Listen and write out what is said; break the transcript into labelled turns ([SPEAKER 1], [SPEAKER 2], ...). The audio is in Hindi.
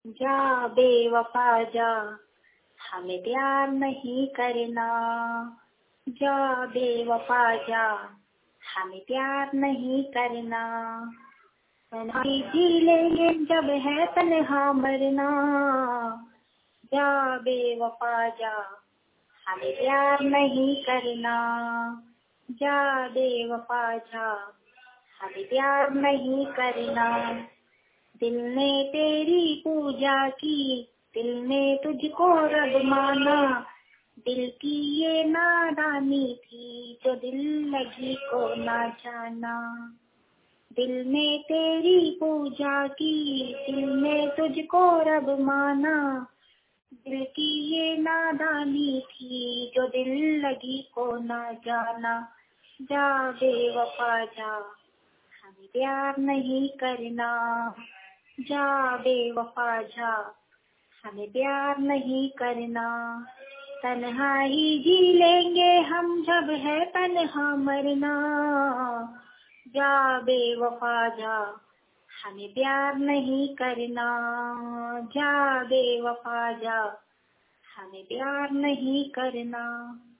[SPEAKER 1] जा बेवफा जा, हमें प्यार नहीं करना। जा बेवफा जा, हमें प्यार नहीं करना। तन्हाई जी लेंगे जब है तन्हा मरना। जा बेवफा जा, हमें प्यार नहीं करना। जा बेवफा जा, हमें प्यार नहीं करना। दिल ने तेरी पूजा की, दिल ने तुझको रब माना। दिल की ये नादानी थी जो दिल लगी को ना जाना। दिल ने तेरी पूजा की, दिल ने तुझको रब माना। दिल की ये नादानी थी जो दिल लगी को ना जाना। जा बेवफा जा, हमें प्यार नहीं करना। जा बेवफा जा, हमें प्यार नहीं करना। तन्हाई जी लेंगे हम जब है तन्हा मरना। जा बेवफा जा, हमें प्यार नहीं करना। जा बेवफा जा, हमें प्यार नहीं करना।